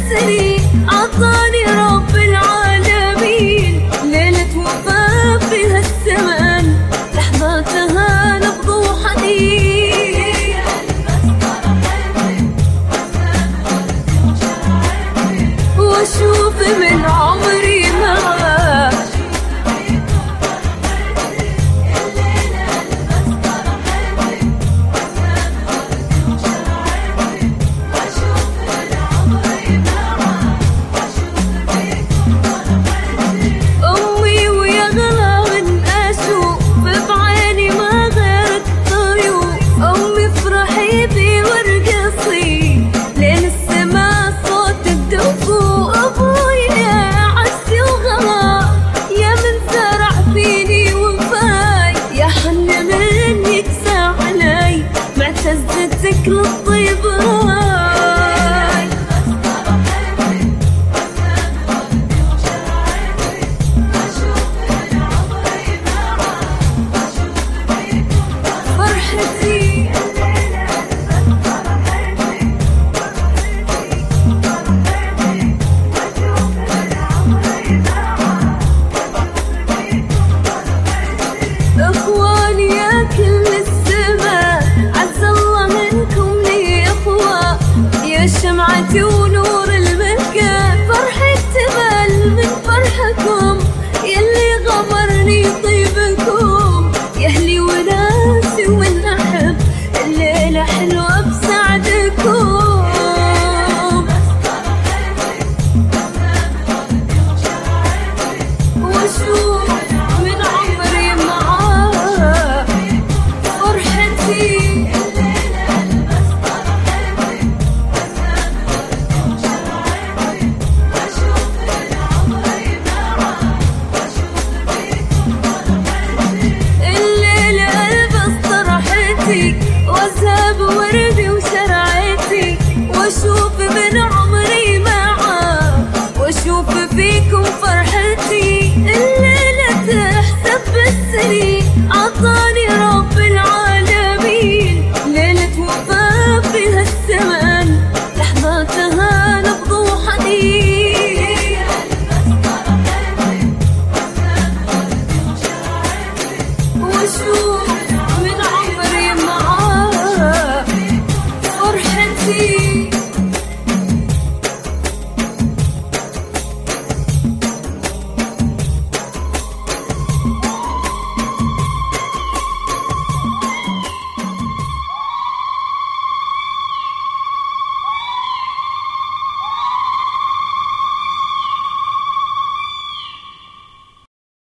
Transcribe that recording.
سنين عطاني رب العالمين، ليلة وفاة فيها الزمان لحظاتها نبض وحنين. واشوف من عمري معاه أمي ويا غلا من أشوف بعيني ما غير الطيور. أمي افرحي بي وارقصي لين السما صوت الدفوف. أبويا عزي وغلا يا من زرع فيني وفاي، يا حن منك ساع علي معتزتك للطيب راي. فرحتي اخواني يا كل السما، عز الله منكم لي اخوة، يا شمعتي ونور المكان، فرحة تبل من فرحكم.